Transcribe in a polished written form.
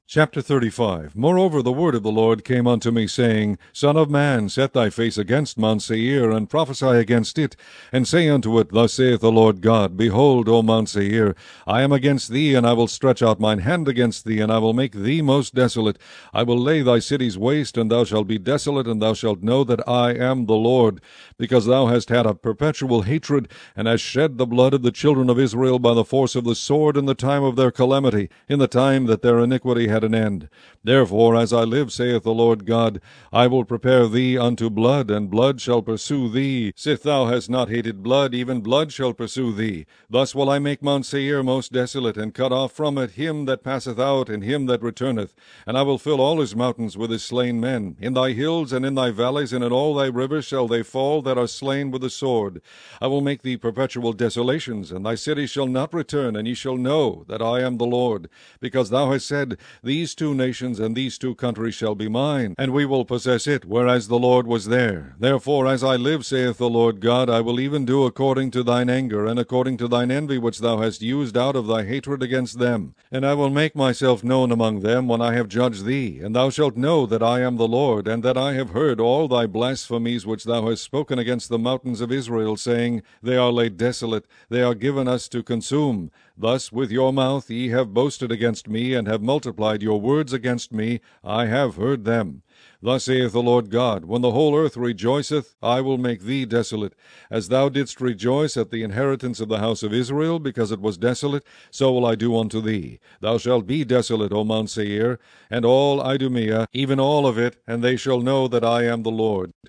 Chapter 35. Moreover, the word of the Lord came unto me, saying, Son of man, set thy face against Mount Seir, and prophesy against it, and say unto it, Thus saith the Lord God, Behold, O Mount Seir, I am against thee, and I will stretch out mine hand against thee, and I will make thee most desolate. I will lay thy cities waste, and thou shalt be desolate, and thou shalt know that I am the Lord, because thou hast had a perpetual hatred, and hast shed the blood of the children of Israel by the force of the sword in the time of their calamity, in the time that their iniquity had an end. Therefore, as I live, saith the Lord God, I will prepare thee unto blood, and blood shall pursue thee. Sith thou hast not hated blood, even blood shall pursue thee. Thus will I make Mount Seir most desolate, and cut off from it him that passeth out, and him that returneth. And I will fill all his mountains with his slain men. In thy hills and in thy valleys and in all thy rivers shall they fall that are slain with the sword. I will make thee perpetual desolations, and thy cities shall not return, and ye shall know that I am the Lord. Because thou hast said, These two nations and these two countries shall be mine, and we will possess it, whereas the Lord was there. Therefore, as I live, saith the Lord God, I will even do according to thine anger, and according to thine envy which thou hast used out of thy hatred against them. And I will make myself known among them when I have judged thee, and thou shalt know that I am the Lord, and that I have heard all thy blasphemies which thou hast spoken against the mountains of Israel, saying, They are laid desolate, they are given us to consume. Thus with your mouth ye have boasted against me, and have multiplied your words against me. I have heard them. Thus saith the Lord God, When the whole earth rejoiceth, I will make thee desolate. As thou didst rejoice at the inheritance of the house of Israel, because it was desolate, so will I do unto thee. Thou shalt be desolate, O Mount Seir, and all Idumea, even all of it, and they shall know that I am the Lord.